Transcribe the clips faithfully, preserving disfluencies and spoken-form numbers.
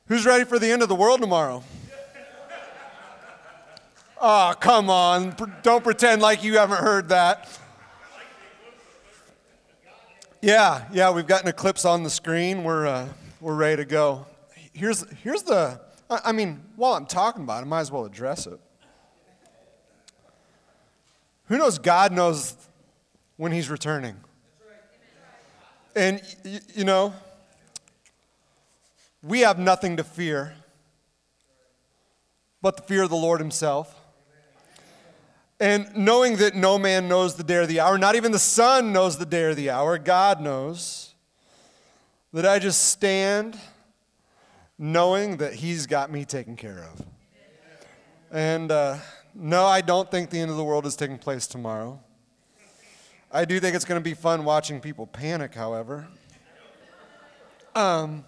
Who's ready for the end of the world tomorrow? Oh, come on. Don't pretend like you haven't heard that. Yeah, yeah, we've got an eclipse on the screen. We're uh, we're ready to go. Here's here's the, I mean, while I'm talking about it, I might as well address it. Who knows? God knows when he's returning. And, y- you know, we have nothing to fear but the fear of the Lord himself. And knowing that no man knows the day or the hour, not even the Son knows the day or the hour, God knows, that I just stand knowing that he's got me taken care of. And uh, no, I don't think the end of the world is taking place tomorrow. I do think it's going to be fun watching people panic, however. Um,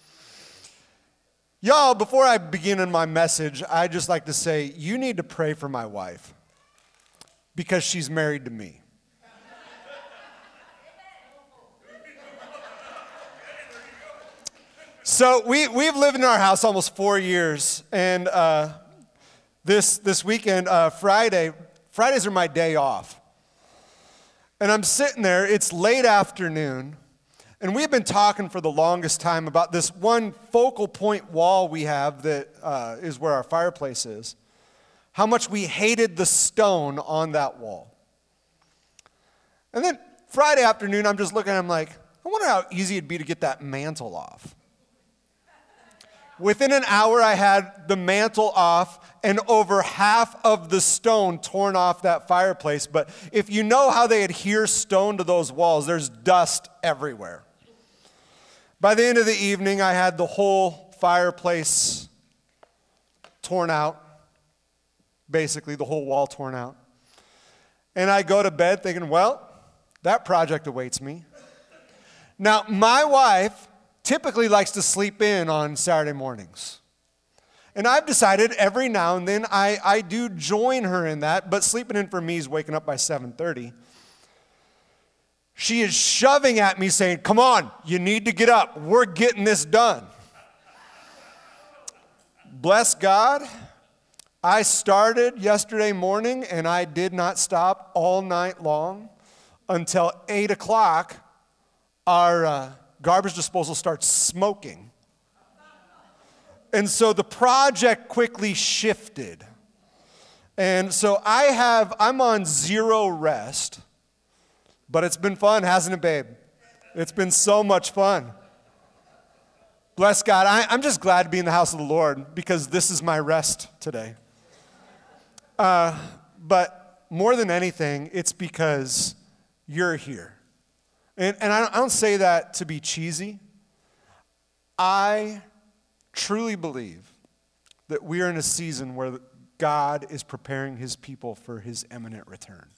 y'all, before I begin in my message, I'd just like to say, you need to pray for my wife because she's married to me. So we, we've lived in our house almost four years, and uh, this, this weekend, uh, Friday, Fridays are my day off. And I'm sitting there, it's late afternoon, and we've been talking for the longest time about this one focal point wall we have that uh, is where our fireplace is. How much we hated the stone on that wall. And then Friday afternoon, I'm just looking at it, I'm like, I wonder how easy it'd be to get that mantle off. Within an hour, I had the mantle off and over half of the stone torn off that fireplace. But if you know how they adhere stone to those walls, there's dust everywhere. By the end of the evening, I had the whole fireplace torn out, basically the whole wall torn out. And I go to bed thinking, well, that project awaits me. Now, my wife typically likes to sleep in on Saturday mornings. And I've decided every now and then I, I do join her in that, but sleeping in for me is waking up by seven thirty. She is shoving at me saying, come on, you need to get up. We're getting this done. Bless God, I started yesterday morning and I did not stop all night long until eight o'clock. Our uh, garbage disposal starts smoking. And so the project quickly shifted. And so I have, I'm on zero rest, but it's been fun, hasn't it, babe? It's been so much fun. Bless God. I, I'm just glad to be in the house of the Lord because this is my rest today. Uh, but more than anything, it's because you're here. And, and I, don't, I don't say that to be cheesy. I truly believe that we are in a season where God is preparing his people for his imminent return.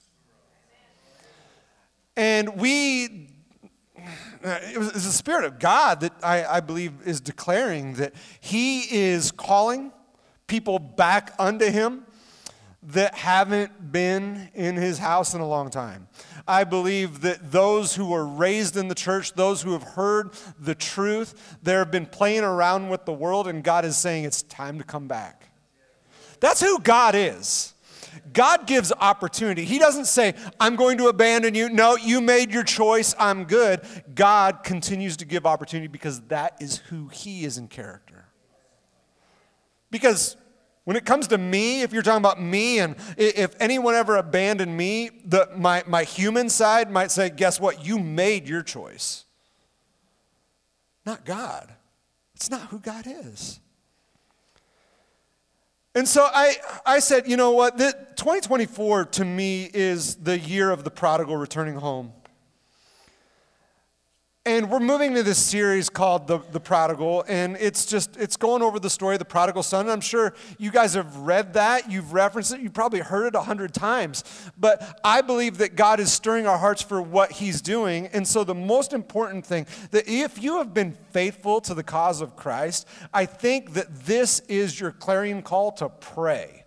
And we, it was, it's the Spirit of God that I, I believe is declaring that he is calling people back unto him that haven't been in his house in a long time. I believe that those who were raised in the church, those who have heard the truth, they have been playing around with the world, and God is saying it's time to come back. That's who God is. God gives opportunity. He doesn't say, I'm going to abandon you. No, you made your choice. I'm good. God continues to give opportunity because that is who he is in character. Because when it comes to me, if you're talking about me, and if anyone ever abandoned me, the, my, my human side might say, guess what? You made your choice. Not God. It's not who God is. And so I, I said, you know what? The, twenty twenty-four to me is the year of the prodigal returning home. And we're moving to this series called The, the Prodigal, and it's just, it's going over the story of the prodigal son. And I'm sure you guys have read that, you've referenced it, you've probably heard it a hundred times. But I believe that God is stirring our hearts for what he's doing. And so the most important thing, that if you have been faithful to the cause of Christ, I think that this is your clarion call to pray.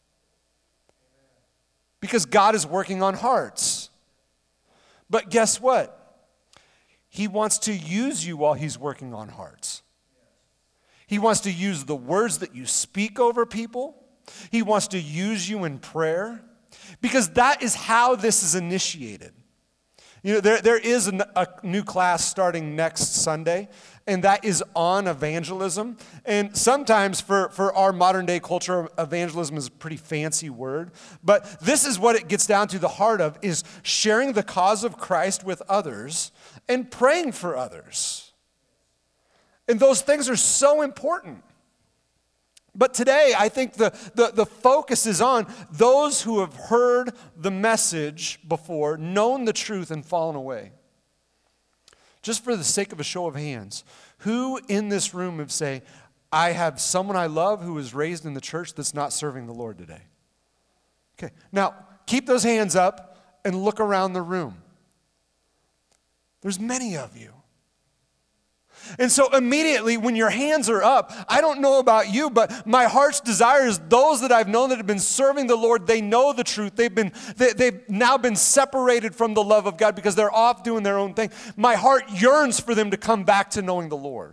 Because God is working on hearts. But guess what? He wants to use you while he's working on hearts. He wants to use the words that you speak over people. He wants to use you in prayer, because that is how this is initiated. You know, there, there is a, a new class starting next Sunday, and that is on evangelism. And sometimes for, for our modern day culture, evangelism is a pretty fancy word. But this is what it gets down to, the heart of, is sharing the cause of Christ with others and praying for others. And those things are so important. But today, I think the, the, the focus is on those who have heard the message before, known the truth, and fallen away. Just for the sake of a show of hands, who in this room would say, I have someone I love who was raised in the church that's not serving the Lord today? Okay, now keep those hands up and look around the room. There's many of you. And so immediately when your hands are up, I don't know about you, but my heart's desire is those that I've known that have been serving the Lord, they know the truth. They've been, they, they've now been separated from the love of God because they're off doing their own thing. My heart yearns for them to come back to knowing the Lord.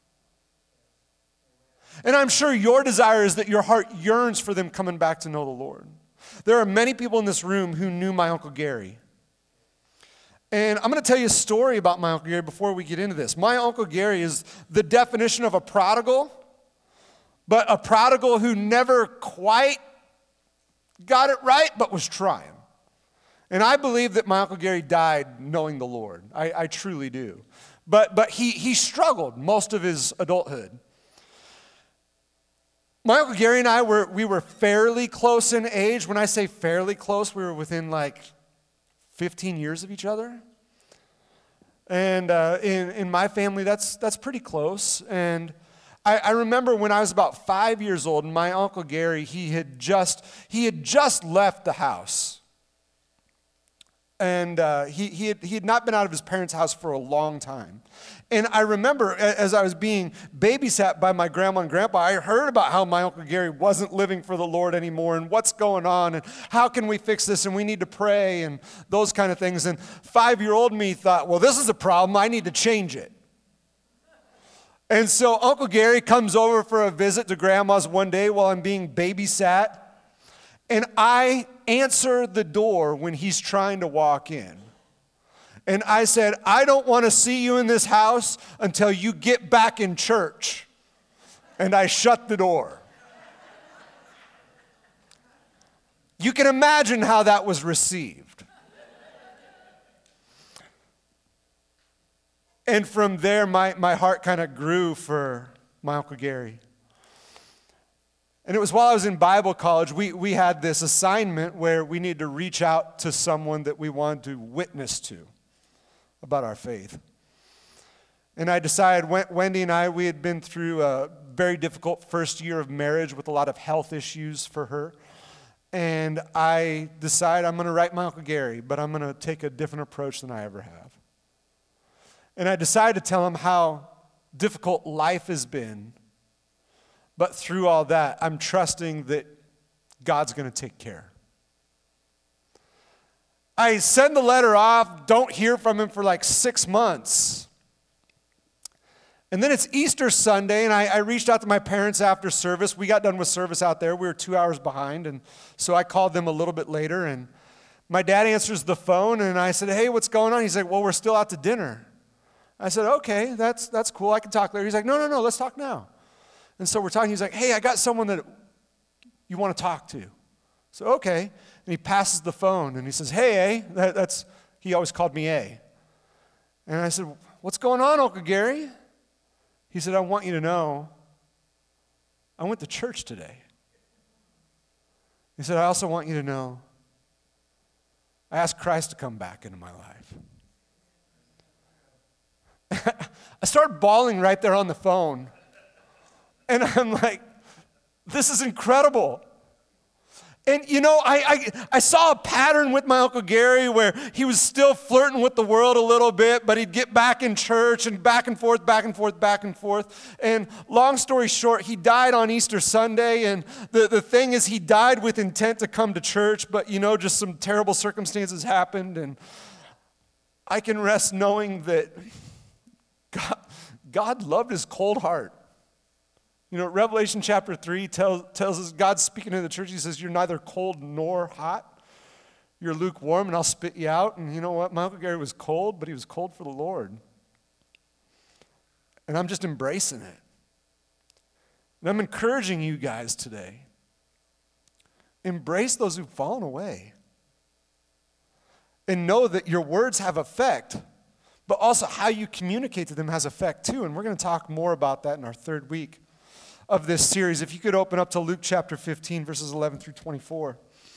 And I'm sure your desire is that your heart yearns for them coming back to know the Lord. There are many people in this room who knew my Uncle Gary. And I'm going to tell you a story about my Uncle Gary before we get into this. My Uncle Gary is the definition of a prodigal, but a prodigal who never quite got it right, but was trying. And I believe that my Uncle Gary died knowing the Lord. I, I truly do. But, but he, he struggled most of his adulthood. My Uncle Gary and I, were we were fairly close in age. When I say fairly close, we were within like fifteen years of each other. And uh, in, in my family, that's, that's pretty close. And I, I remember when I was about five years old, and my Uncle Gary, he had just, he had just left the house. And uh, he, he, had, he had not been out of his parents' house for a long time. And I remember as I was being babysat by my grandma and grandpa, I heard about how my Uncle Gary wasn't living for the Lord anymore and what's going on and how can we fix this and we need to pray and those kind of things. And five-year-old me thought, well, this is a problem. I need to change it. And so Uncle Gary comes over for a visit to Grandma's one day while I'm being babysat. And I answer the door when he's trying to walk in. And I said, I don't want to see you in this house until you get back in church. And I shut the door. You can imagine how that was received. And from there, my, my heart kind of grew for my Uncle Gary. And it was while I was in Bible college, we, we had this assignment where we needed to reach out to someone that we wanted to witness to about our faith. And I decided, Wendy and I, we had been through a very difficult first year of marriage with a lot of health issues for her. And I decided I'm going to write my Uncle Gary, but I'm going to take a different approach than I ever have. And I decided to tell him how difficult life has been. But through all that, I'm trusting that God's going to take care. I send the letter off, don't hear from him for like six months. And then it's Easter Sunday, and I, I reached out to my parents after service. We got done with service out there. We were two hours behind, and so I called them a little bit later. And my dad answers the phone, and I said, hey, what's going on? He's like, well, we're still out to dinner. I said, okay, that's, that's cool. I can talk later. He's like, no, no, no, let's talk now. And so we're talking. He's like, hey, I got someone that you want to talk to. So, okay. And he passes the phone, and he says, hey, A. That, that's, he always called me A. And I said, what's going on, Uncle Gary? He said, I want you to know I went to church today. He said, I also want you to know I asked Christ to come back into my life. I started bawling right there on the phone. And I'm like, this is incredible. And, you know, I, I I saw a pattern with my Uncle Gary where he was still flirting with the world a little bit, but he'd get back in church and back and forth, back and forth, back and forth. And long story short, he died on Easter Sunday. And the, the thing is, he died with intent to come to church, but, you know, just some terrible circumstances happened. And I can rest knowing that God, God loved his cold heart. You know, Revelation chapter three tells, tells us, God's speaking to the church. He says, you're neither cold nor hot. You're lukewarm, and I'll spit you out. And you know what? My Uncle Gary was cold, but he was cold for the Lord. And I'm just embracing it. And I'm encouraging you guys today. Embrace those who've fallen away. And know that your words have effect, but also how you communicate to them has effect too. And we're going to talk more about that in our third week of this series. If you could open up to Luke chapter fifteen, verses eleven through twenty-four.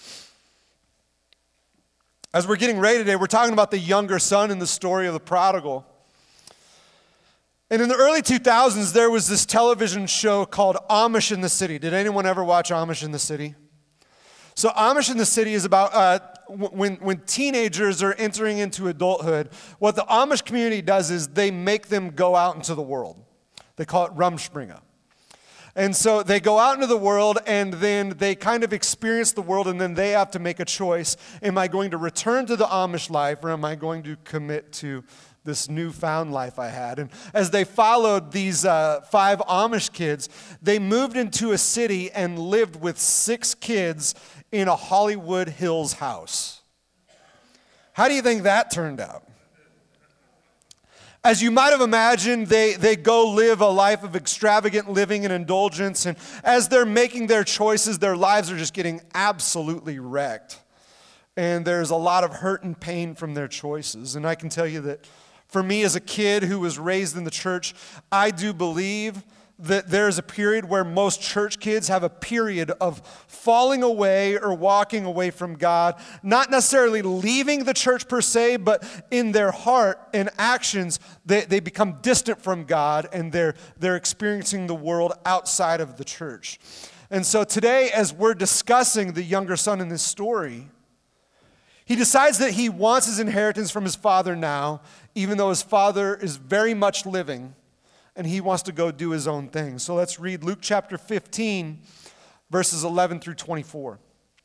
As we're getting ready today, we're talking about the younger son in the story of the prodigal. And in the early two thousands, there was this television show called Amish in the City. Did anyone ever watch Amish in the City? So Amish in the City is about uh, when, when teenagers are entering into adulthood, what the Amish community does is they make them go out into the world. They call it Rumspringa. And so they go out into the world, and then they kind of experience the world, and then they have to make a choice. Am I going to return to the Amish life, or am I going to commit to this newfound life I had? And as they followed these uh, five Amish kids, they moved into a city and lived with six kids in a Hollywood Hills house. How do you think that turned out? As you might have imagined, they, they go live a life of extravagant living and indulgence, and as they're making their choices, their lives are just getting absolutely wrecked. And there's a lot of hurt and pain from their choices. And I can tell you that for me as a kid who was raised in the church, I do believe that there's a period where most church kids have a period of falling away or walking away from God, not necessarily leaving the church per se, but in their heart and actions, they, they become distant from God, and they're, they're experiencing the world outside of the church. And so today, as we're discussing the younger son in this story, he decides that he wants his inheritance from his father now, even though his father is very much living, and he wants to go do his own thing. So let's read Luke chapter fifteen, verses eleven through twenty-four.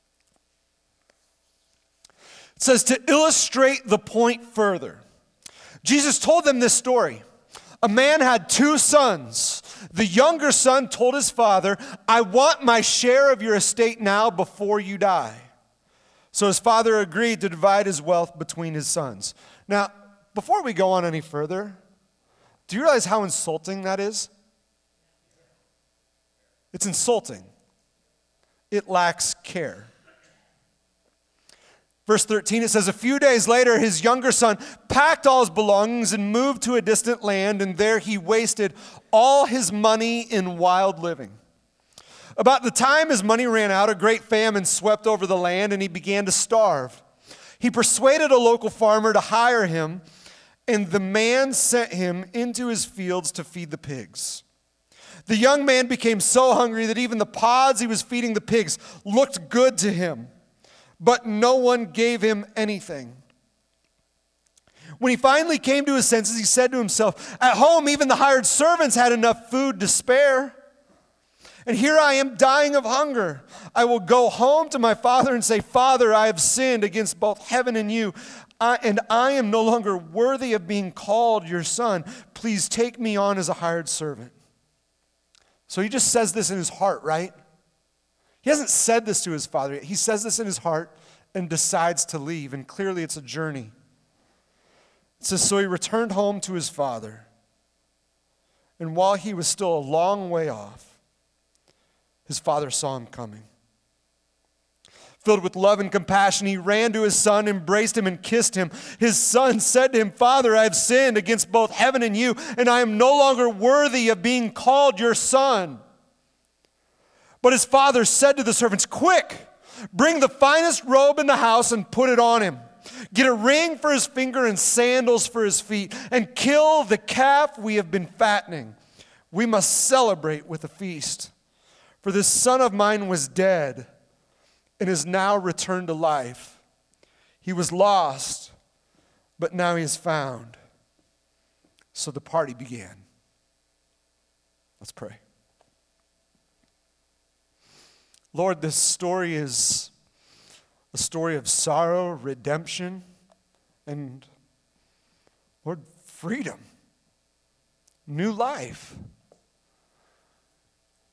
It says, to illustrate the point further, Jesus told them this story. A man had two sons. The younger son told his father, I want my share of your estate now before you die. So his father agreed to divide his wealth between his sons. Now, before we go on any further, do you realize how insulting that is? It's insulting. It lacks care. Verse thirteen, it says, a few days later, his younger son packed all his belongings and moved to a distant land, and there he wasted all his money in wild living. About the time his money ran out, a great famine swept over the land, and he began to starve. He persuaded a local farmer to hire him, and the man sent him into his fields to feed the pigs. The young man became so hungry that even the pods he was feeding the pigs looked good to him, but no one gave him anything. When he finally came to his senses, he said to himself, at home even the hired servants had enough food to spare, and here I am dying of hunger. I will go home to my father and say, Father, I have sinned against both heaven and you, I, and I am no longer worthy of being called your son. Please take me on as a hired servant. So he just says this in his heart, right? He hasn't said this to his father yet. He says this in his heart and decides to leave, and clearly it's a journey. It says, so he returned home to his father, and while he was still a long way off, his father saw him coming. Filled with love and compassion, he ran to his son, embraced him, and kissed him. His son said to him, Father, I have sinned against both heaven and you, and I am no longer worthy of being called your son. But his father said to the servants, quick, bring the finest robe in the house and put it on him. Get a ring for his finger and sandals for his feet, and kill the calf we have been fattening. We must celebrate with a feast. For this son of mine was dead and is now returned to life. He was lost, but now he is found. So the party began. Let's pray. Lord, this story is a story of sorrow, redemption, and, Lord, freedom, new life.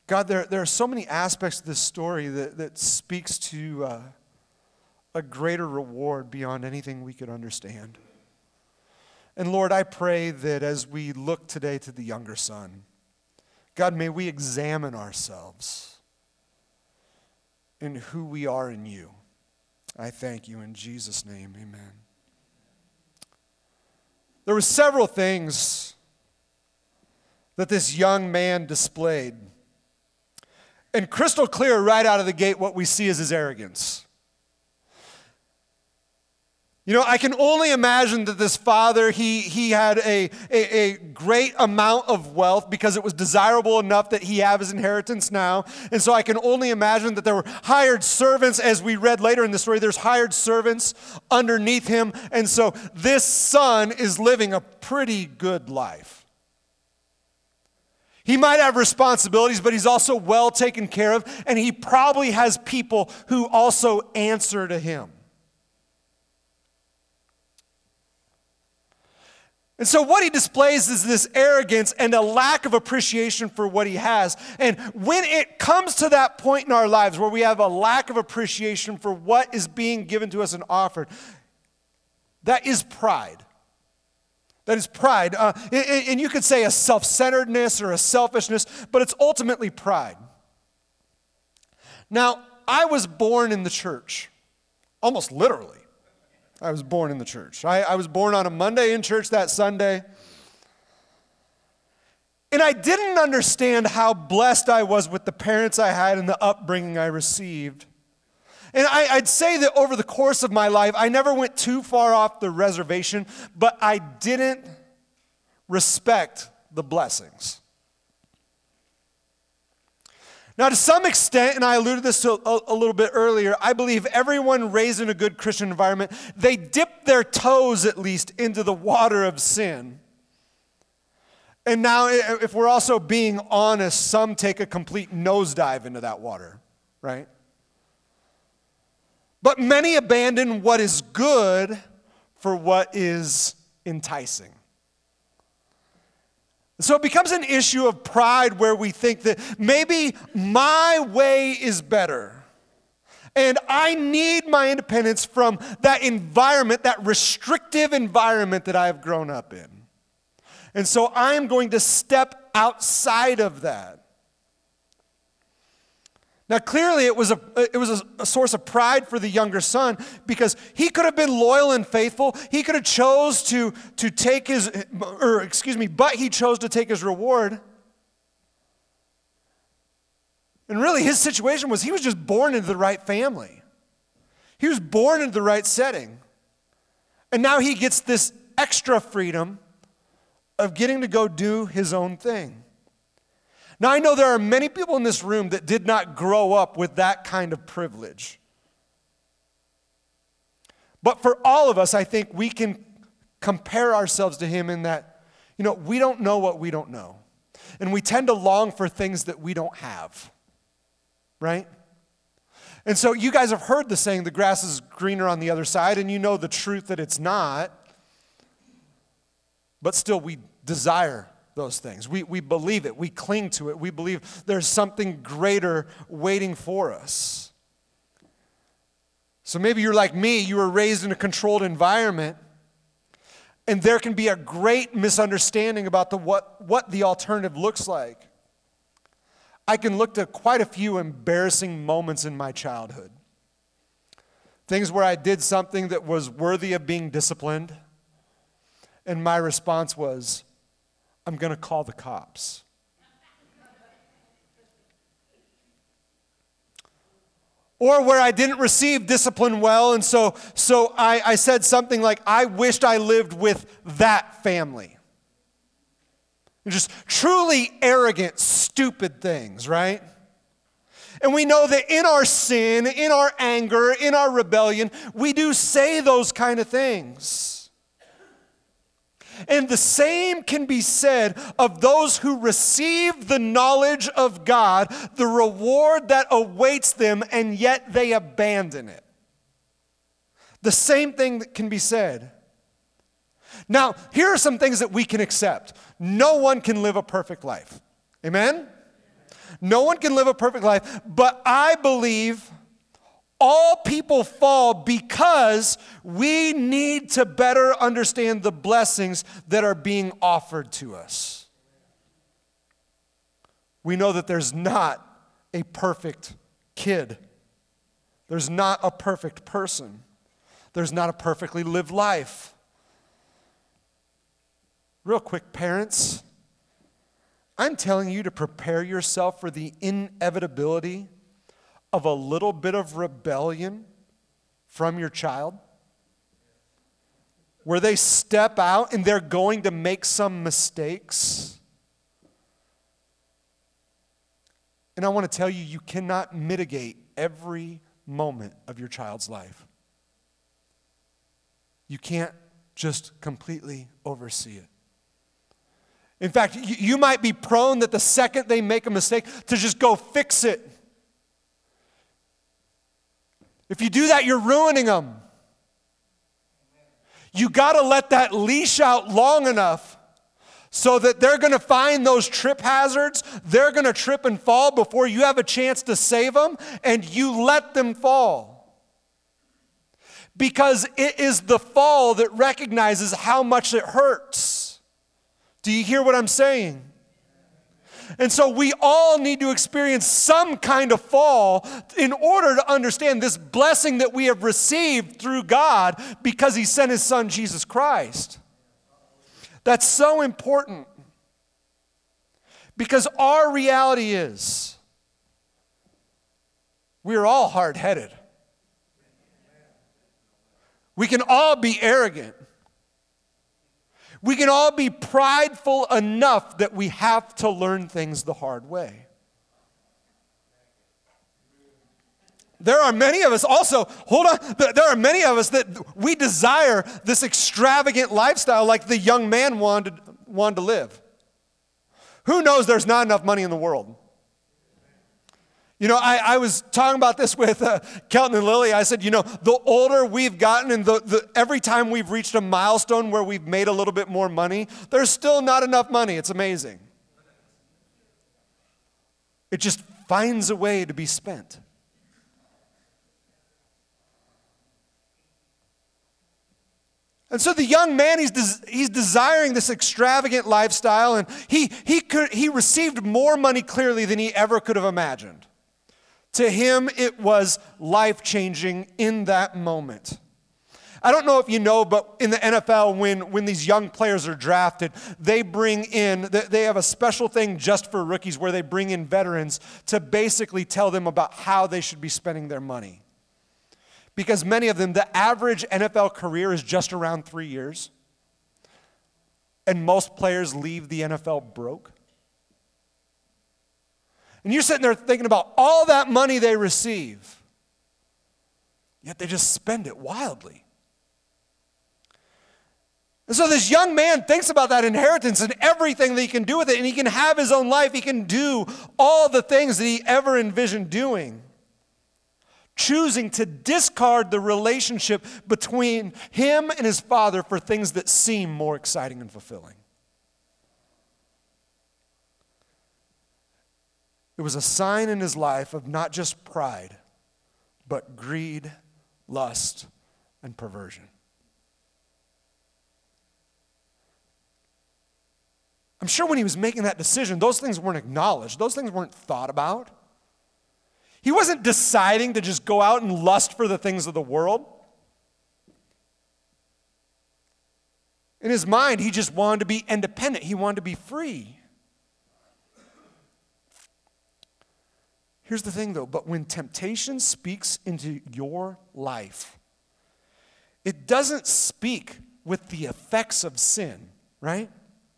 God, there, there are so many aspects of this story that, that speaks to uh, a greater reward beyond anything we could understand. And Lord, I pray that as we look today to the younger son, God, may we examine ourselves in who we are in you. I thank you in Jesus' name, amen. There were several things that this young man displayed. And crystal clear right out of the gate, what we see is his arrogance. You know, I can only imagine that this father, he, he had a, a, a great amount of wealth because it was desirable enough that he have his inheritance now. And so I can only imagine that there were hired servants, as we read later in the story, there's hired servants underneath him. And so this son is living a pretty good life. He might have responsibilities, but he's also well taken care of, and he probably has people who also answer to him. And so what he displays is this arrogance and a lack of appreciation for what he has. And when it comes to that point in our lives where we have a lack of appreciation for what is being given to us and offered, that is pride. That is pride. Uh, and you could say a self-centeredness or a selfishness, but it's ultimately pride. Now, I was born in the church, almost literally. I was born in the church. I, I was born on a Monday in church that Sunday. And I didn't understand how blessed I was with the parents I had and the upbringing I received. And I, I'd say that over the course of my life, I never went too far off the reservation, but I didn't respect the blessings. Now, to some extent, and I alluded this to a, a little bit earlier, I believe everyone raised in a good Christian environment, they dip their toes at least into the water of sin. And now, if we're also being honest, some take a complete nosedive into that water, right? But many abandon what is good for what is enticing. So it becomes an issue of pride where we think that maybe my way is better. And I need my independence from that environment, that restrictive environment that I have grown up in. And so I am going to step outside of that. Now, clearly, it was a it was a, a source of pride for the younger son because he could have been loyal and faithful. He could have chose to to take his, or excuse me, but he chose to take his reward. And really, his situation was he was just born into the right family. He was born into the right setting, and now he gets this extra freedom of getting to go do his own thing. Now, I know there are many people in this room that did not grow up with that kind of privilege. But for all of us, I think we can compare ourselves to him in that, you know, we don't know what we don't know. And we tend to long for things that we don't have, right? And so you guys have heard the saying, the grass is greener on the other side, and you know the truth that it's not. But still, we desire those things. We, we believe it. We cling to it. We believe there's something greater waiting for us. So maybe you're like me. You were raised in a controlled environment, and there can be a great misunderstanding about the, what, what the alternative looks like. I can look to quite a few embarrassing moments in my childhood. Things where I did something that was worthy of being disciplined, and my response was, I'm going to call the cops. Or where I didn't receive discipline well, and so, so I, I said something like, I wished I lived with that family. Just truly arrogant, stupid things, right? And we know that in our sin, in our anger, in our rebellion, we do say those kind of things. And the same can be said of those who receive the knowledge of God, the reward that awaits them, and yet they abandon it. The same thing that can be said. Now, here are some things that we can accept. No one can live a perfect life. Amen? No one can live a perfect life, but I believe all people fall because we need to better understand the blessings that are being offered to us. We know that there's not a perfect kid. There's not a perfect person. There's not a perfectly lived life. Real quick, parents, I'm telling you to prepare yourself for the inevitability of a little bit of rebellion from your child, where they step out and they're going to make some mistakes. And I want to tell you, you cannot mitigate every moment of your child's life. You can't just completely oversee it. In fact, you, you might be prone that the second they make a mistake to just go fix it. If you do that, you're ruining them. You got to let that leash out long enough so that they're going to find those trip hazards. They're going to trip and fall before you have a chance to save them, and you let them fall. Because it is the fall that recognizes how much it hurts. Do you hear what I'm saying? And so we all need to experience some kind of fall in order to understand this blessing that we have received through God because He sent His Son, Jesus Christ. That's so important. Because our reality is we are all hard-headed. We can all be arrogant. We can all be prideful enough that we have to learn things the hard way. There are many of us also, hold on, there are many of us that we desire this extravagant lifestyle like the young man wanted, wanted to live. Who knows there's not enough money in the world? You know, I, I was talking about this with uh, Kelton and Lily. I said, you know, the older we've gotten and the, the, every time we've reached a milestone where we've made a little bit more money, there's still not enough money. It's amazing. It just finds a way to be spent. And so the young man, he's, des- he's desiring this extravagant lifestyle, and he, he, could, he received more money clearly than he ever could have imagined. To him, it was life-changing in that moment. I don't know if you know, but in the N F L, when, when these young players are drafted, they bring in, they have a special thing just for rookies where they bring in veterans to basically tell them about how they should be spending their money. Because many of them, the average N F L career is just around three years. And most players leave the N F L broke. And you're sitting there thinking about all that money they receive, yet they just spend it wildly. And so this young man thinks about that inheritance and everything that he can do with it, and he can have his own life. He can do all the things that he ever envisioned doing, choosing to discard the relationship between him and his father for things that seem more exciting and fulfilling. It was a sign in his life of not just pride, but greed, lust, and perversion. I'm sure when he was making that decision, those things weren't acknowledged. Those things weren't thought about. He wasn't deciding to just go out and lust for the things of the world. In his mind, he just wanted to be independent. He wanted to be free. Here's the thing, though, but when temptation speaks into your life, it doesn't speak with the effects of sin, right?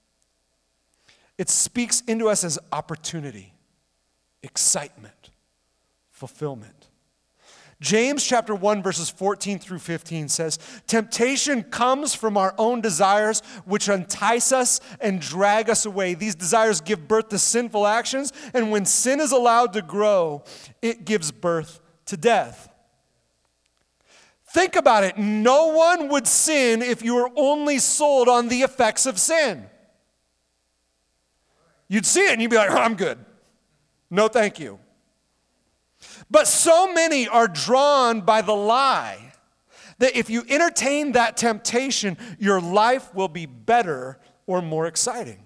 It speaks into us as opportunity, excitement, fulfillment. James chapter one, verses fourteen through fifteen says, temptation comes from our own desires, which entice us and drag us away. These desires give birth to sinful actions, and when sin is allowed to grow, it gives birth to death. Think about it. No one would sin if you were only sold on the effects of sin. You'd see it and you'd be like, oh, I'm good. No, thank you. But so many are drawn by the lie that if you entertain that temptation, your life will be better or more exciting.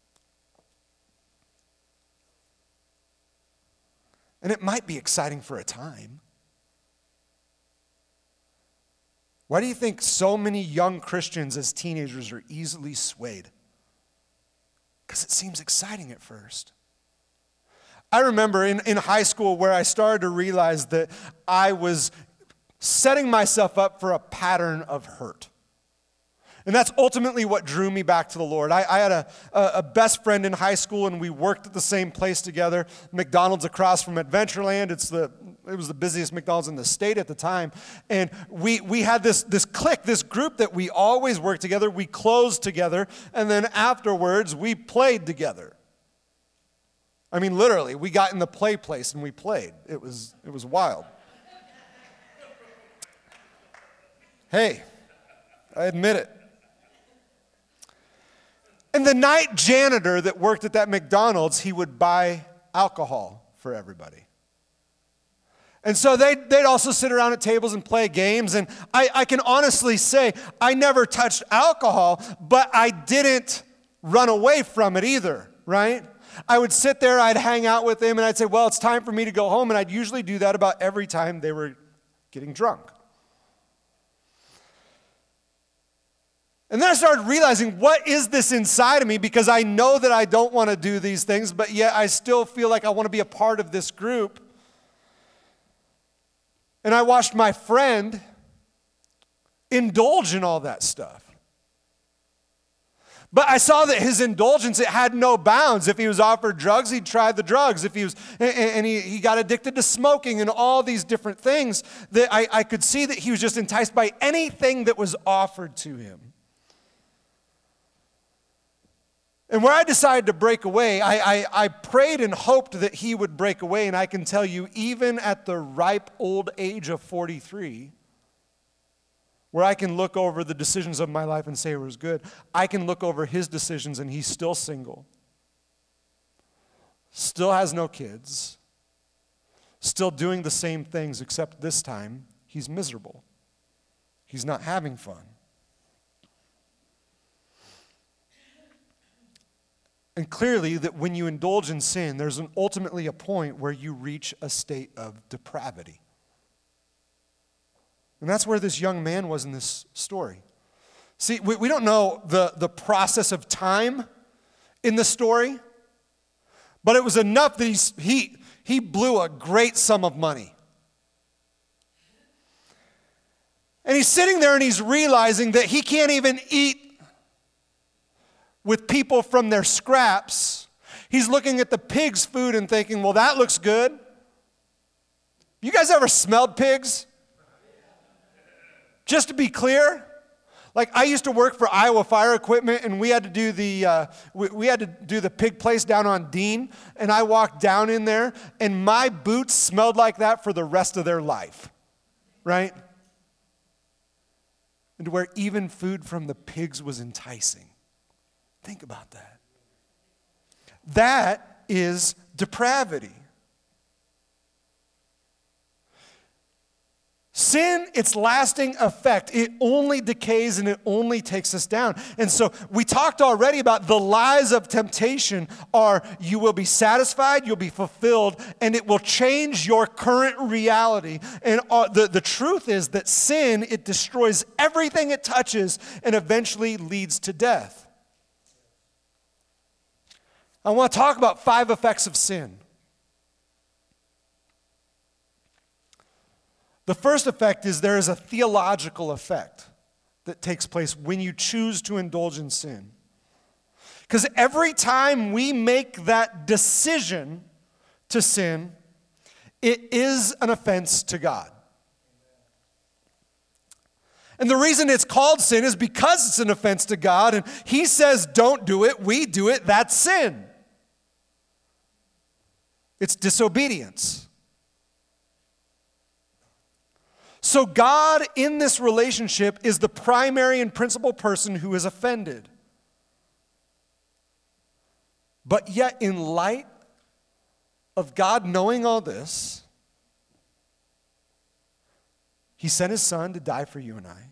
And it might be exciting for a time. Why do you think so many young Christians as teenagers are easily swayed? Because it seems exciting at first. I remember in, in high school where I started to realize that I was setting myself up for a pattern of hurt. And that's ultimately what drew me back to the Lord. I, I had a, a best friend in high school, and we worked at the same place together, McDonald's across from Adventureland. It's the it was the busiest McDonald's in the state at the time. And we we had this, this clique, this group that we always worked together. We closed together, and then afterwards, we played together. I mean, literally, we got in the play place and we played. It was it was wild. Hey, I admit it. And the night janitor that worked at that McDonald's, he would buy alcohol for everybody. And so they'd, they'd also sit around at tables and play games. And I, I can honestly say I never touched alcohol, but I didn't run away from it either, right? I would sit there, I'd hang out with them, and I'd say, well, it's time for me to go home. And I'd usually do that about every time they were getting drunk. And then I started realizing, what is this inside of me? Because I know that I don't want to do these things, but yet I still feel like I want to be a part of this group. And I watched my friend indulge in all that stuff. But I saw that his indulgence, it had no bounds. If he was offered drugs, he'd try the drugs. If he was, and he, he got addicted to smoking and all these different things, that I, I could see that he was just enticed by anything that was offered to him. And where I decided to break away, I, I, I prayed and hoped that he would break away. And I can tell you, even at the ripe old age of forty-three, where I can look over the decisions of my life and say it was good, I can look over his decisions and he's still single, still has no kids, still doing the same things, except this time he's miserable. He's not having fun. And clearly that when you indulge in sin, there's an, ultimately a point where you reach a state of depravity. And that's where this young man was in this story. See, we, we don't know the, the process of time in the story, but it was enough that he's, he, he blew a great sum of money. And he's sitting there and he's realizing that he can't even eat with people from their scraps. He's looking at the pig's food and thinking, well, that looks good. You guys ever smelled pigs? Just to be clear, like I used to work for Iowa Fire Equipment, and we had to do the uh, we, we had to do the pig place down on Dean, and I walked down in there, and my boots smelled like that for the rest of their life, right? And to where even food from the pigs was enticing. Think about that. That is depravity. Sin, its lasting effect, it only decays and it only takes us down. And so we talked already about the lies of temptation are you will be satisfied, you'll be fulfilled, and it will change your current reality. And uh, the, the truth is that sin, it destroys everything it touches and eventually leads to death. I want to talk about five effects of sin. The first effect is there is a theological effect that takes place when you choose to indulge in sin. Because every time we make that decision to sin, it is an offense to God. And the reason it's called sin is because it's an offense to God, and He says don't do it, we do it, that's sin. It's disobedience. So God in this relationship is the primary and principal person who is offended. But yet in light of God knowing all this, he sent his son to die for you and I.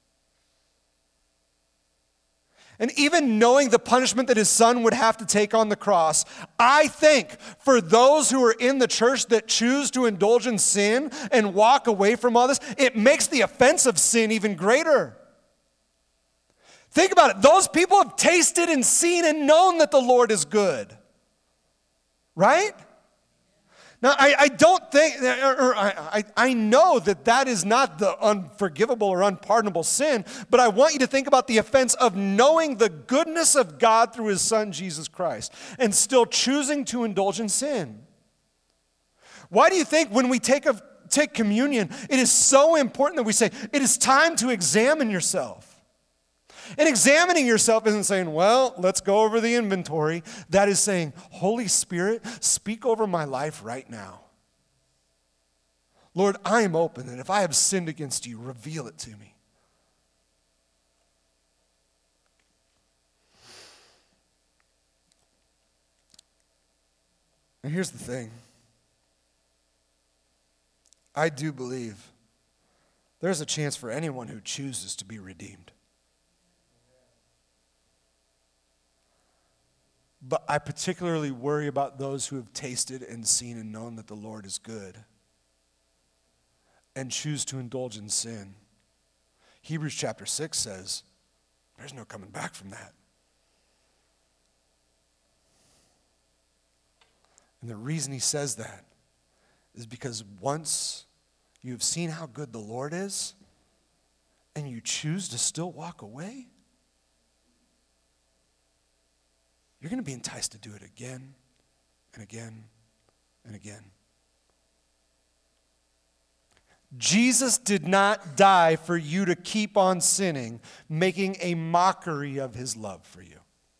And even knowing the punishment that his son would have to take on the cross, I think for those who are in the church that choose to indulge in sin and walk away from all this, it makes the offense of sin even greater. Think about it. Those people have tasted and seen and known that the Lord is good. Right? Now, I, I don't think, or, or I, I know that that is not the unforgivable or unpardonable sin, but I want you to think about the offense of knowing the goodness of God through his son, Jesus Christ, and still choosing to indulge in sin. Why do you think when we take, a, take communion, it is so important that we say, it is time to examine yourself? And examining yourself isn't saying, well, let's go over the inventory. That is saying, Holy Spirit, speak over my life right now. Lord, I am open, and if I have sinned against you, reveal it to me. And here's the thing. I do believe there's a chance for anyone who chooses to be redeemed. But I particularly worry about those who have tasted and seen and known that the Lord is good and choose to indulge in sin. Hebrews chapter six says, there's no coming back from that. And the reason he says that is because once you have seen how good the Lord is and you choose to still walk away, you're going to be enticed to do it again and again and again. Jesus did not die for you to keep on sinning, making a mockery of his love for you.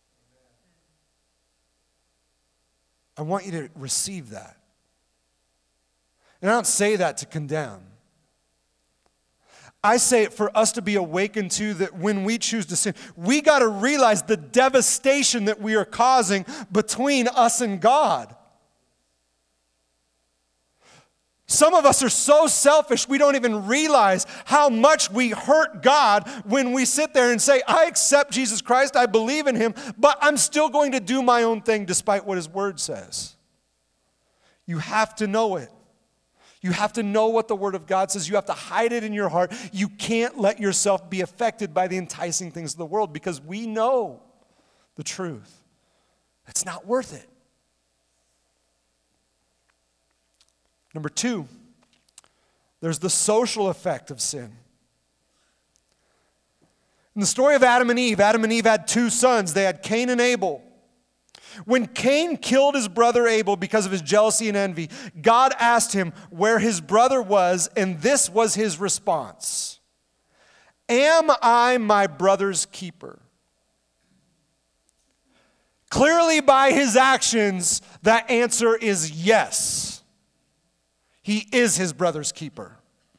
I want you to receive that. And I don't say that to condemn. I say it for us to be awakened to that when we choose to sin, we got to realize the devastation that we are causing between us and God. Some of us are so selfish we don't even realize how much we hurt God when we sit there and say, I accept Jesus Christ, I believe in him, but I'm still going to do my own thing despite what his word says. You have to know it. You have to know what the Word of God says. You have to hide it in your heart. You can't let yourself be affected by the enticing things of the world because we know the truth. It's not worth it. Number two, there's the social effect of sin. In the story of Adam and Eve, Adam and Eve had two sons. They had Cain and Abel. When Cain killed his brother Abel because of his jealousy and envy, God asked him where his brother was, and this was his response. Am I my brother's keeper? Clearly by his actions, that answer is yes. He is his brother's keeper.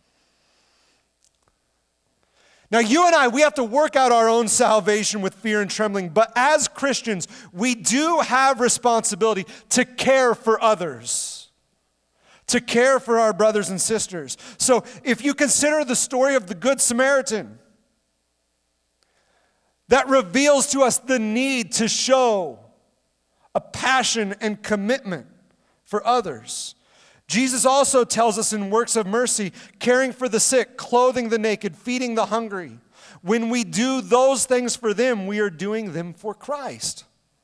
Now, you and I, we have to work out our own salvation with fear and trembling, but as Christians, we do have responsibility to care for others, to care for our brothers and sisters. So if you consider the story of the Good Samaritan, that reveals to us the need to show a passion and commitment for others. Jesus also tells us in works of mercy, caring for the sick, clothing the naked, feeding the hungry. When we do those things for them, we are doing them for Christ.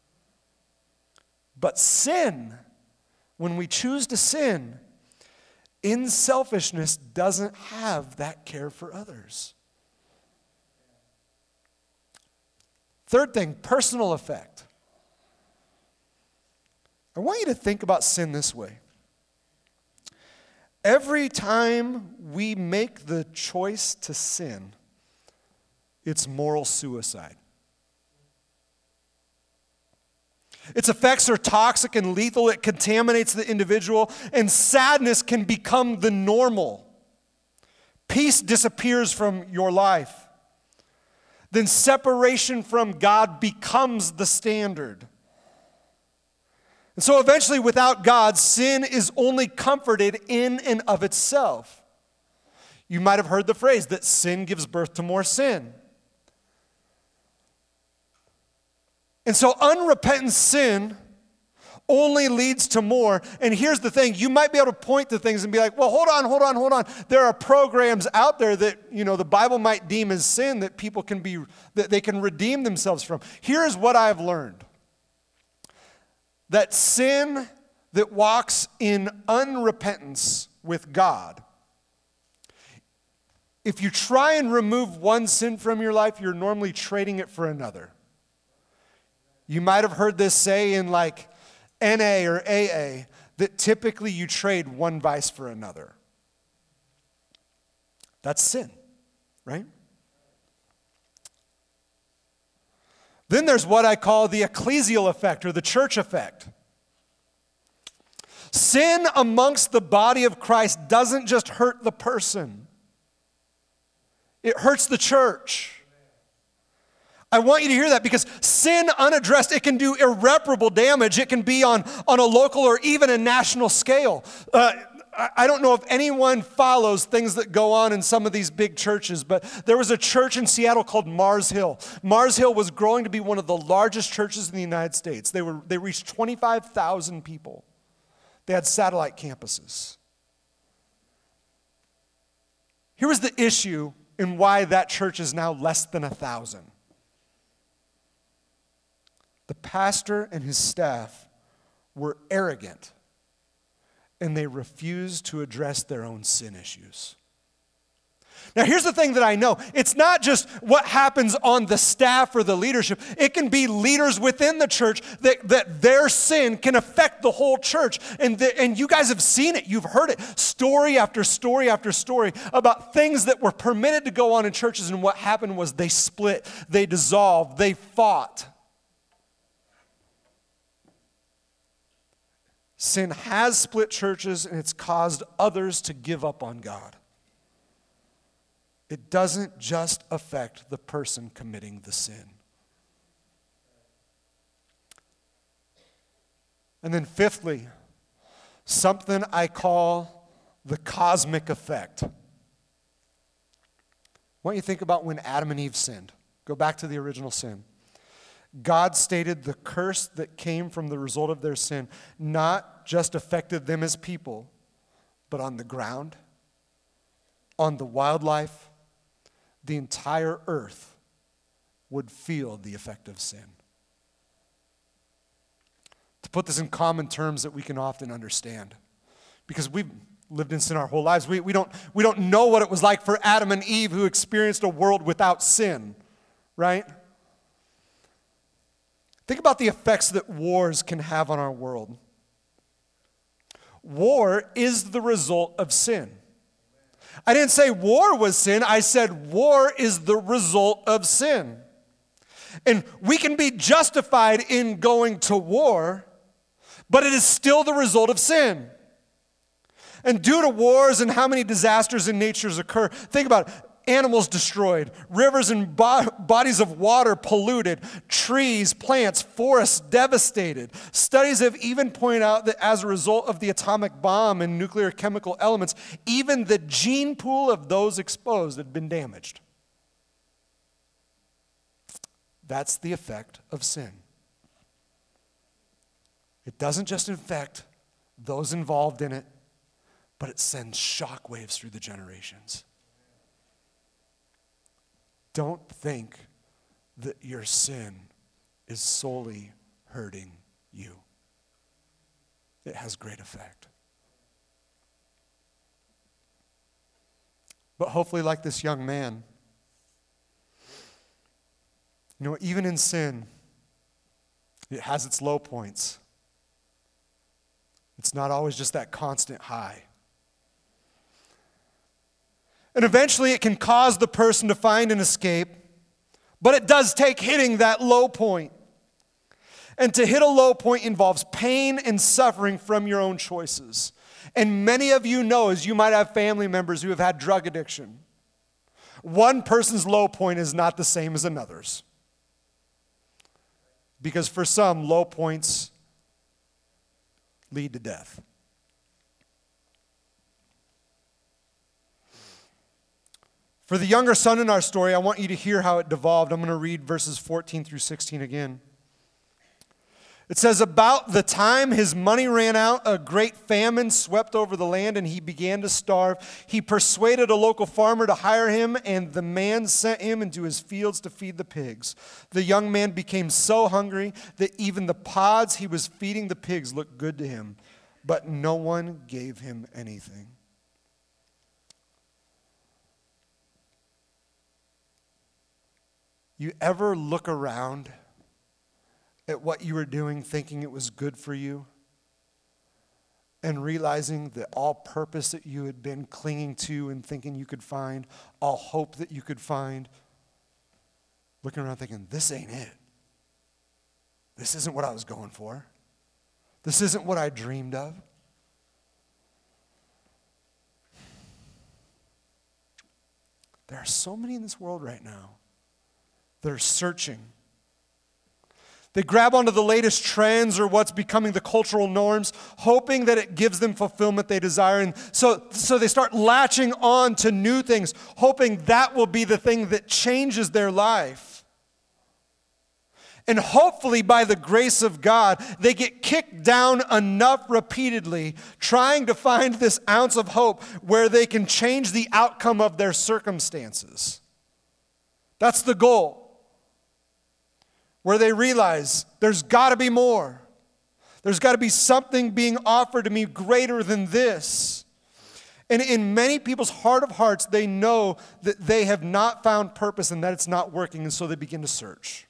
But sin, when we choose to sin, in selfishness doesn't have that care for others. Third thing, personal effect. I want you to think about sin this way. Every time we make the choice to sin, it's moral suicide. Its effects are toxic and lethal. It contaminates the individual, and sadness can become the normal. Peace disappears from your life. Then separation from God becomes the standard. And so eventually, without God, sin is only comforted in and of itself. You might have heard the phrase that sin gives birth to more sin. And so unrepentant sin only leads to more. And here's the thing, you might be able to point to things and be like, well, hold on, hold on, hold on. There are programs out there that, you know, the Bible might deem as sin that people can be, that they can redeem themselves from. Here's what I've learned. That sin that walks in unrepentance with God, if you try and remove one sin from your life, you're normally trading it for another. You might have heard this say in like N A or A A that typically you trade one vice for another. That's sin, right? Then there's what I call the ecclesial effect or the church effect. Sin amongst the body of Christ doesn't just hurt the person. It hurts the church. I want you to hear that because sin unaddressed, it can do irreparable damage. It can be on, on a local or even a national scale. Uh, I don't know if anyone follows things that go on in some of these big churches, but there was a church in Seattle called Mars Hill. Mars Hill was growing to be one of the largest churches in the United States. They were they reached twenty-five thousand people. They had satellite campuses. Here was the issue in why that church is now less than a thousand. The pastor and his staff were arrogant, and they refused to address their own sin issues. Now, here's the thing that I know. It's not just what happens on the staff or the leadership. It can be leaders within the church that, that their sin can affect the whole church. And, the, and you guys have seen it. You've heard it. Story after story after story about things that were permitted to go on in churches, and what happened was they split, they dissolved, they fought. Sin has split churches, and it's caused others to give up on God. It doesn't just affect the person committing the sin. And then fifthly, something I call the cosmic effect. I want you to think about when Adam and Eve sinned. Go back to the original sin. God stated the curse that came from the result of their sin not just affected them as people, but on the ground, on the wildlife, the entire earth would feel the effect of sin. To put this in common terms that we can often understand, because we've lived in sin our whole lives, we, we, don't, we don't know what it was like for Adam and Eve who experienced a world without sin, right? Think about the effects that wars can have on our world. War is the result of sin. I didn't say war was sin. I said war is the result of sin. And we can be justified in going to war, but it is still the result of sin. And due to wars and how many disasters in nature occur, think about it. Animals destroyed, rivers and bo- bodies of water polluted, trees, plants, forests devastated. Studies have even pointed out that as a result of the atomic bomb and nuclear chemical elements, even the gene pool of those exposed had been damaged. That's the effect of sin. It doesn't just affect those involved in it, but it sends shockwaves through the generations. Don't think that your sin is solely hurting you. It has great effect. But hopefully, like this young man, you know, even in sin, it has its low points. It's not always just that constant high. And eventually it can cause the person to find an escape, but it does take hitting that low point. And to hit a low point involves pain and suffering from your own choices. And many of you know, as you might have family members who have had drug addiction, one person's low point is not the same as another's. Because for some, low points lead to death. For the younger son in our story, I want you to hear how it devolved. I'm going to read verses fourteen through sixteen again. It says, about the time his money ran out, a great famine swept over the land, and he began to starve. He persuaded a local farmer to hire him, and the man sent him into his fields to feed the pigs. The young man became so hungry that even the pods he was feeding the pigs looked good to him, but no one gave him anything. You ever look around at what you were doing thinking it was good for you and realizing that all purpose that you had been clinging to and thinking you could find, all hope that you could find, looking around thinking, this ain't it. This isn't what I was going for. This isn't what I dreamed of. There are so many in this world right now that are searching. They grab onto the latest trends or what's becoming the cultural norms, hoping that it gives them fulfillment they desire. And so, so they start latching on to new things, hoping that will be the thing that changes their life. And hopefully, by the grace of God, they get kicked down enough repeatedly, trying to find this ounce of hope where they can change the outcome of their circumstances. That's the goal. Where they realize there's got to be more. There's got to be something being offered to me greater than this. And in many people's heart of hearts, they know that they have not found purpose and that it's not working, and so they begin to search.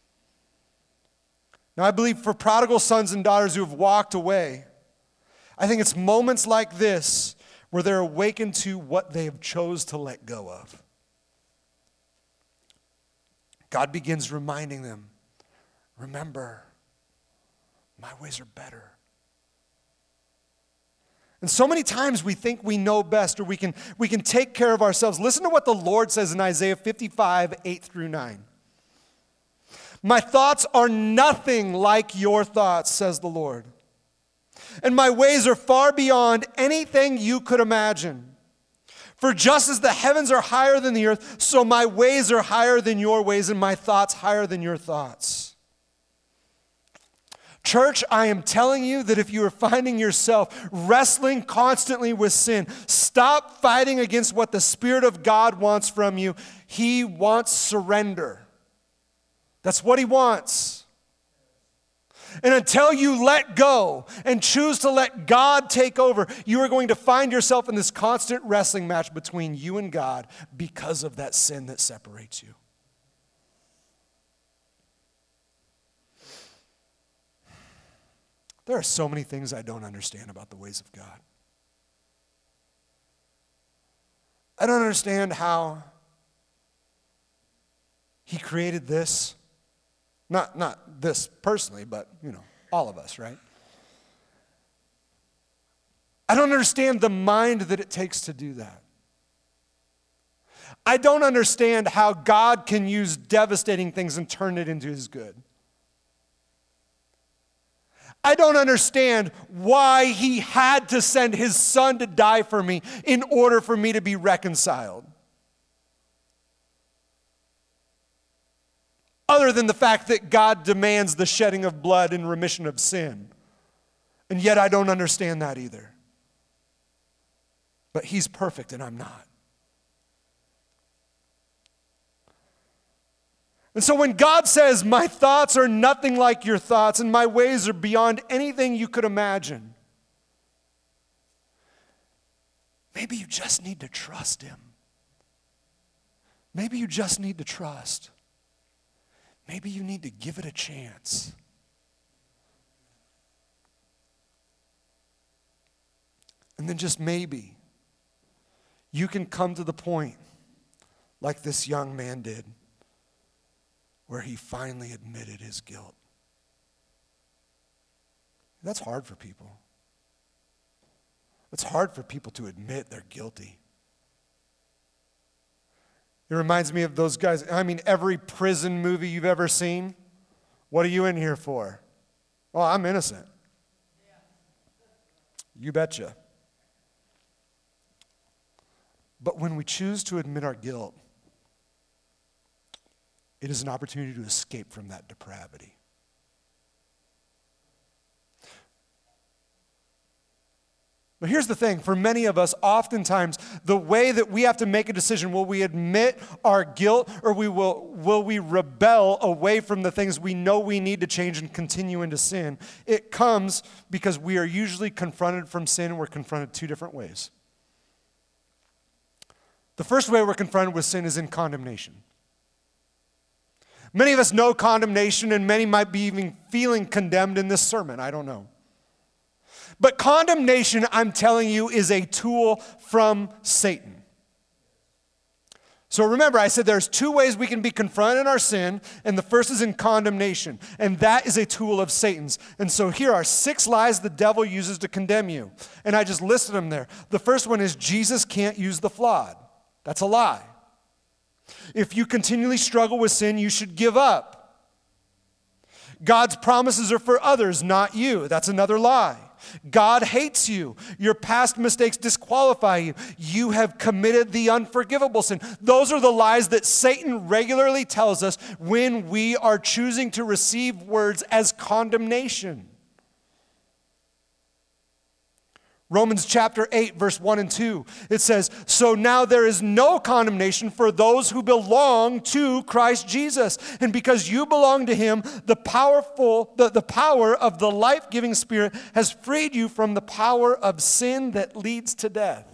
Now, I believe for prodigal sons and daughters who have walked away, I think it's moments like this where they're awakened to what they have chose to let go of. God begins reminding them, remember, my ways are better. And so many times we think we know best or we can, we can take care of ourselves. Listen to what the Lord says in Isaiah fifty-five, eight through nine. My thoughts are nothing like your thoughts, says the Lord. And my ways are far beyond anything you could imagine. For just as the heavens are higher than the earth, so my ways are higher than your ways and my thoughts higher than your thoughts. Church, I am telling you that if you are finding yourself wrestling constantly with sin, stop fighting against what the Spirit of God wants from you. He wants surrender. That's what He wants. And until you let go and choose to let God take over, you are going to find yourself in this constant wrestling match between you and God because of that sin that separates you. There are so many things I don't understand about the ways of God. I don't understand how He created this. Not, not this personally, but, you know, all of us, right? I don't understand the mind that it takes to do that. I don't understand how God can use devastating things and turn it into His good. I don't understand why He had to send His Son to die for me in order for me to be reconciled. Other than the fact that God demands the shedding of blood and remission of sin. And yet I don't understand that either. But He's perfect and I'm not. And so when God says, my thoughts are nothing like your thoughts and my ways are beyond anything you could imagine, maybe you just need to trust Him. Maybe you just need to trust. Maybe you need to give it a chance. And then just maybe you can come to the point like this young man did, where he finally admitted his guilt. That's hard for people. It's hard for people to admit they're guilty. It reminds me of those guys. I mean, every prison movie you've ever seen, what are you in here for? Oh, I'm innocent. You betcha. But when we choose to admit our guilt, it is an opportunity to escape from that depravity. But here's the thing, for many of us, oftentimes, the way that we have to make a decision, will we admit our guilt or we will, will we rebel away from the things we know we need to change and continue into sin? It comes because we are usually confronted from sin, and we're confronted two different ways. The first way we're confronted with sin is in condemnation. Many of us know condemnation, and many might be even feeling condemned in this sermon. I don't know. But condemnation, I'm telling you, is a tool from Satan. So remember, I said there's two ways we can be confronted in our sin, and the first is in condemnation, and that is a tool of Satan's. And so here are six lies the devil uses to condemn you, and I just listed them there. The first one is Jesus can't use the flawed. That's a lie. If you continually struggle with sin, you should give up. God's promises are for others, not you. That's another lie. God hates you. Your past mistakes disqualify you. You have committed the unforgivable sin. Those are the lies that Satan regularly tells us when we are choosing to receive words as condemnation. Romans chapter eight, verse one and two, it says, "So now there is no condemnation for those who belong to Christ Jesus. And because you belong to him, the powerful, the, the power of the life-giving Spirit has freed you from the power of sin that leads to death."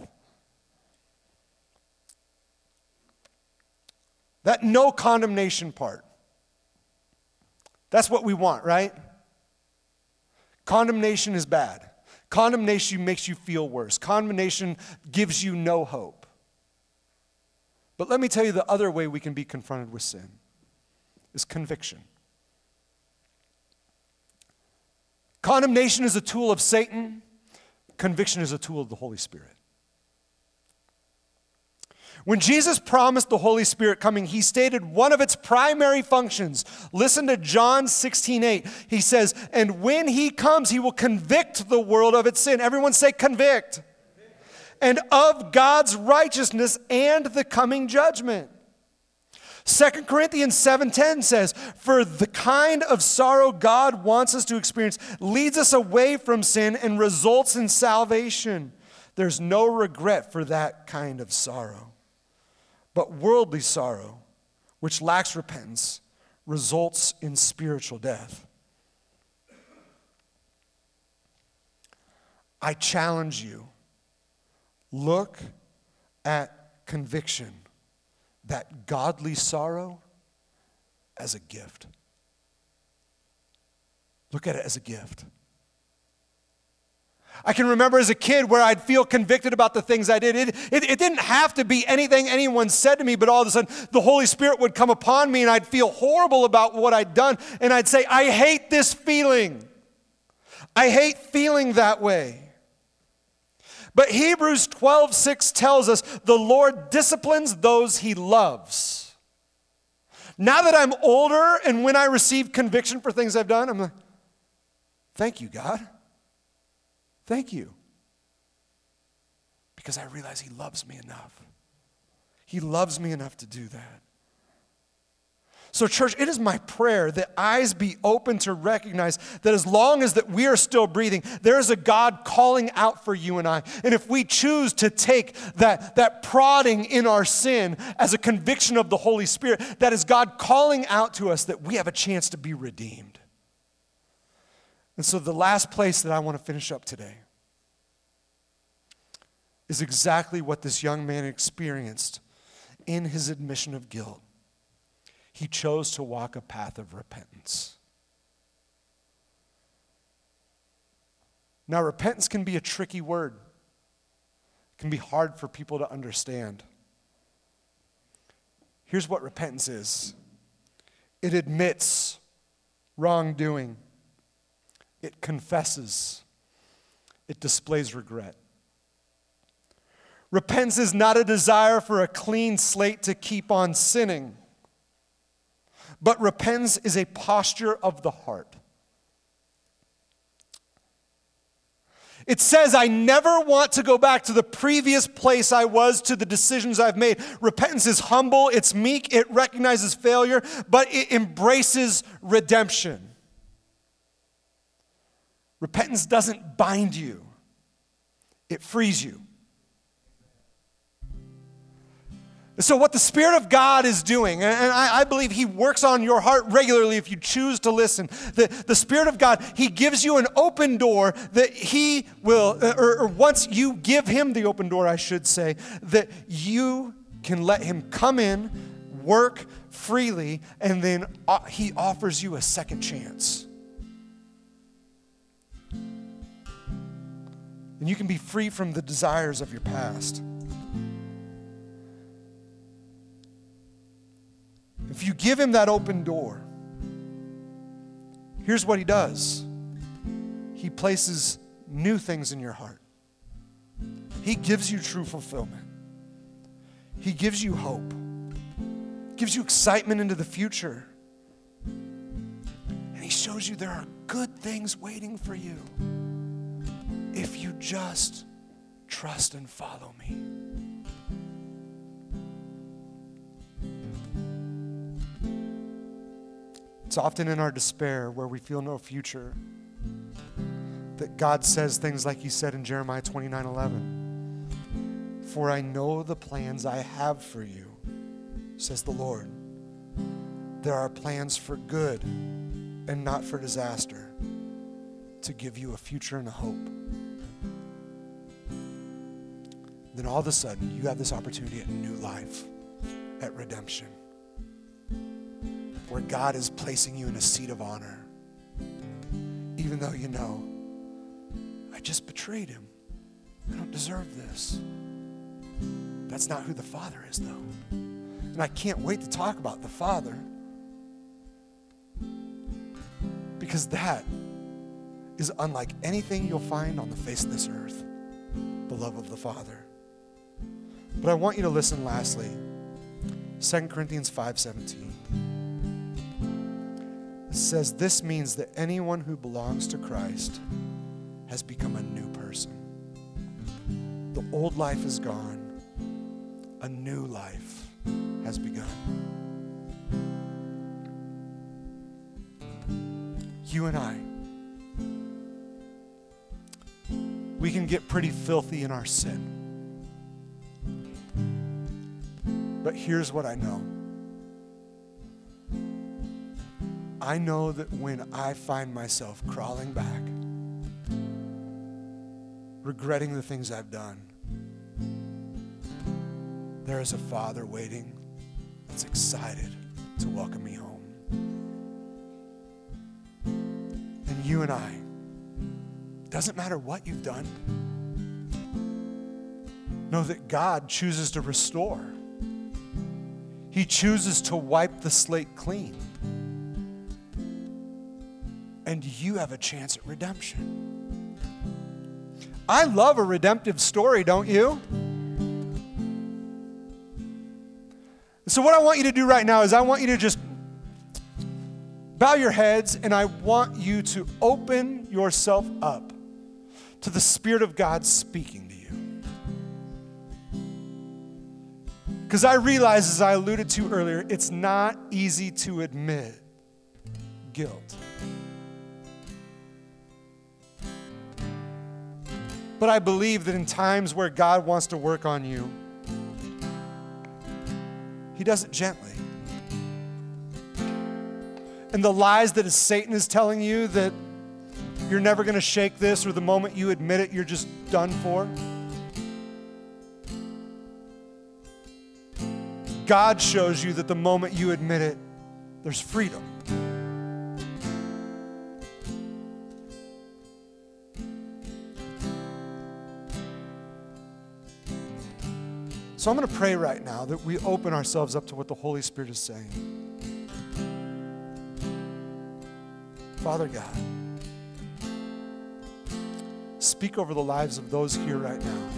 That no condemnation part. That's what we want, right? Condemnation is bad. Condemnation makes you feel worse. Condemnation gives you no hope. But let me tell you the other way we can be confronted with sin is conviction. Condemnation is a tool of Satan. Conviction is a tool of the Holy Spirit. When Jesus promised the Holy Spirit coming, he stated one of its primary functions. Listen to John sixteen eight. He says, "And when he comes, he will convict the world of its sin." Everyone say convict. Convict. "And of God's righteousness and the coming judgment." Second Corinthians seven ten says, "For the kind of sorrow God wants us to experience leads us away from sin and results in salvation. There's no regret for that kind of sorrow. But worldly sorrow, which lacks repentance, results in spiritual death." I challenge you, look at conviction, that godly sorrow, as a gift. Look at it as a gift. I can remember as a kid where I'd feel convicted about the things I did. It, it, it didn't have to be anything anyone said to me, but all of a sudden the Holy Spirit would come upon me and I'd feel horrible about what I'd done. And I'd say, I hate this feeling. I hate feeling that way. But Hebrews twelve six tells us the Lord disciplines those he loves. Now that I'm older and when I receive conviction for things I've done, I'm like, thank you, God. Thank you. Because I realize he loves me enough. He loves me enough to do that. So church, it is my prayer that eyes be open to recognize that as long as that we are still breathing, there is a God calling out for you and I. And if we choose to take that, that prodding in our sin as a conviction of the Holy Spirit, that is God calling out to us that we have a chance to be redeemed. And so the last place that I want to finish up today is exactly what this young man experienced in his admission of guilt. He chose to walk a path of repentance. Now, repentance can be a tricky word. It can be hard for people to understand. Here's what repentance is. It admits wrongdoing. It confesses. It displays regret. Repentance is not a desire for a clean slate to keep on sinning, but repentance is a posture of the heart. It says, I never want to go back to the previous place I was, to the decisions I've made. Repentance is humble, it's meek, it recognizes failure, but it embraces redemption. Repentance doesn't bind you, it frees you. So what the Spirit of God is doing, and I, I believe He works on your heart regularly if you choose to listen. The, the Spirit of God, He gives you an open door that He will, or, or once you give Him the open door, I should say, that you can let Him come in, work freely, and then He offers you a second chance. And you can be free from the desires of your past. If you give Him that open door, here's what He does. He places new things in your heart. He gives you true fulfillment. He gives you hope. Gives you excitement into the future. And He shows you there are good things waiting for you if you just trust and follow me. It's often in our despair where we feel no future that God says things like He said in Jeremiah twenty-nine eleven. For I know the plans I have for you, says the Lord. There are plans for good and not for disaster, to give you a future and a hope. Then all of a sudden, you have this opportunity at new life, at redemption, where God is placing you in a seat of honor, even though you know, I just betrayed Him. I don't deserve this. That's not who the Father is, though. And I can't wait to talk about the Father, because that is unlike anything you'll find on the face of this earth, the love of the Father. But I want you to listen lastly, Second Corinthians five seventeen. It says, this means that anyone who belongs to Christ has become a new person. The old life is gone. A new life has begun. You and I, we can get pretty filthy in our sin. But here's what I know. I know that when I find myself crawling back, regretting the things I've done, there is a Father waiting that's excited to welcome me home. And you and I, doesn't matter what you've done, know that God chooses to restore. He chooses to wipe the slate clean. And you have a chance at redemption. I love a redemptive story, don't you? So what I want you to do right now is I want you to just bow your heads, and I want you to open yourself up to the Spirit of God speaking to you. Because I realize, as I alluded to earlier, it's not easy to admit guilt. But I believe that in times where God wants to work on you, He does it gently. And the lies that Satan is telling you that you're never going to shake this, or the moment you admit it, you're just done for, God shows you that the moment you admit it, there's freedom. So I'm going to pray right now that we open ourselves up to what the Holy Spirit is saying. Father God, speak over the lives of those here right now.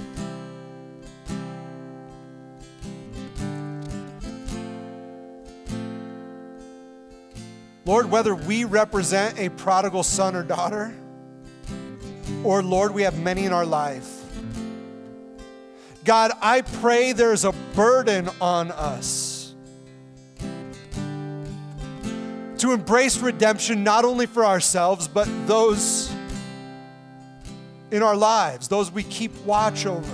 Lord, whether we represent a prodigal son or daughter, or Lord, we have many in our life. God, I pray there's a burden on us to embrace redemption, not only for ourselves, but those in our lives, those we keep watch over.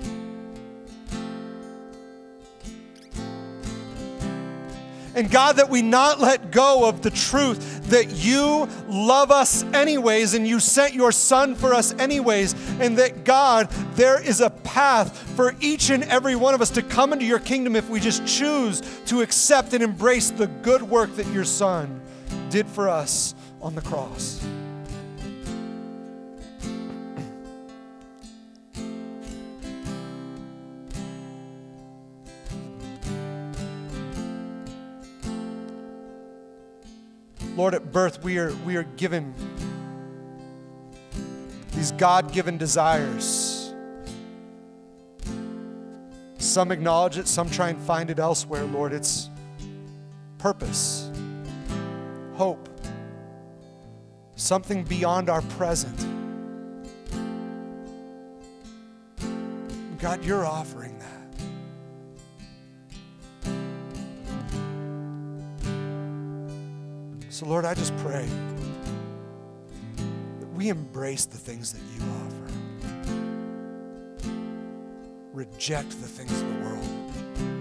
And God, that we not let go of the truth that you love us anyways and you sent your Son for us anyways, and that, God, there is a path for each and every one of us to come into your kingdom if we just choose to accept and embrace the good work that your Son did for us on the cross. Lord, at birth, we are, we are given these God-given desires. Some acknowledge it, some try and find it elsewhere, Lord. It's purpose, hope, something beyond our present. God, you're offering that. So, Lord, I just pray that we embrace the things that you offer. Reject the things of the world.